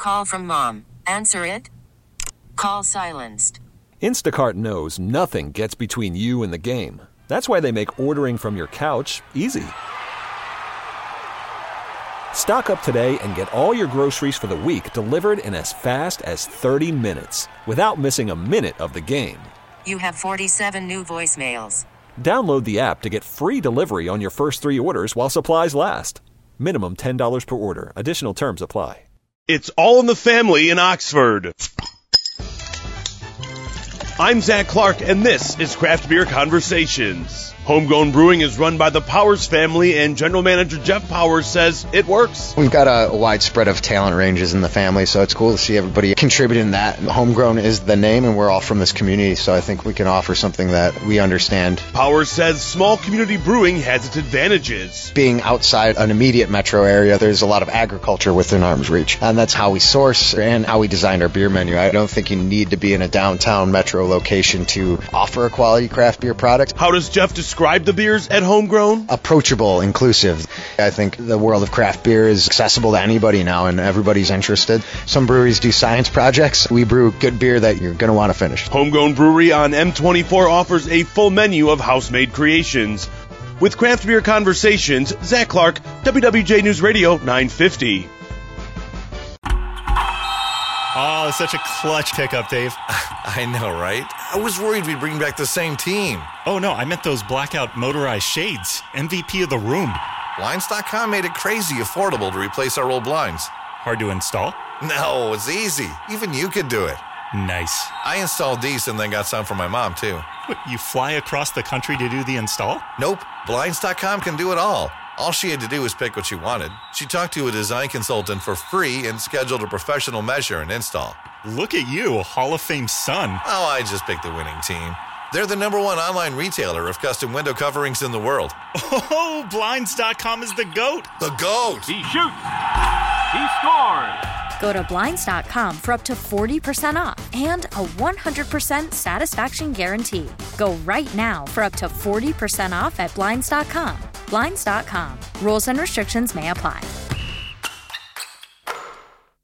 call from mom. Answer it. Call silenced. Instacart knows nothing gets between you and the game. That's why they make ordering from your couch easy. Stock up today and get all your groceries for the week delivered in as fast as 30 minutes without missing a minute of the game. You have 47 new voicemails. Download the app to get free delivery on your first 3 orders while supplies last. Minimum $10 per order. Additional terms apply. It's All in the Family in Oxford. I'm Zach Clark, and this is Craft Beer Conversations. Homegrown Brewing is run by the Powers family, and General Manager Jeff Powers says it works. We've got a wide spread of talent ranges in the family, so it's cool to see everybody contributing that. Homegrown is the name, and we're all from this community, so I think we can offer something that we understand. Powers says small community brewing has its advantages. Being outside an immediate metro area, there's a lot of agriculture within arm's reach, and that's how we source and how we designed our beer menu. I don't think you need to be in a downtown metro location to offer a quality craft beer product. How does Jeff describe the beers at Homegrown? Approachable, inclusive. I think the world of craft beer is accessible to anybody now, and everybody's interested. Some breweries do science projects. We brew good beer that you're going to want to finish. Homegrown Brewery on M24 offers a full menu of house-made creations. With Craft Beer Conversations, Zach Clark, WWJ News Radio 950. Oh, such a clutch pickup, Dave. I know, right? I was worried we'd bring back the same team. Oh, no, I meant those blackout motorized shades. MVP of the room. Blinds.com made it crazy affordable to replace our old blinds. Hard to install? No, it's easy. Even you could do it. Nice. I installed these and then got some for my mom, too. What, you fly across the country to do the install? Nope. Blinds.com can do it all. All she had to do was pick what she wanted. She talked to a design consultant for free and scheduled a professional measure and install. Look at you, Hall of Fame son. Oh, I just picked the winning team. They're the #1 online retailer of custom window coverings in the world. Oh, Blinds.com is the GOAT. The GOAT. He shoots. He scores. Go to Blinds.com for up to 40% off and a 100% satisfaction guarantee. Go right now for up to 40% off at Blinds.com. Blinds.com. Rules and restrictions may apply.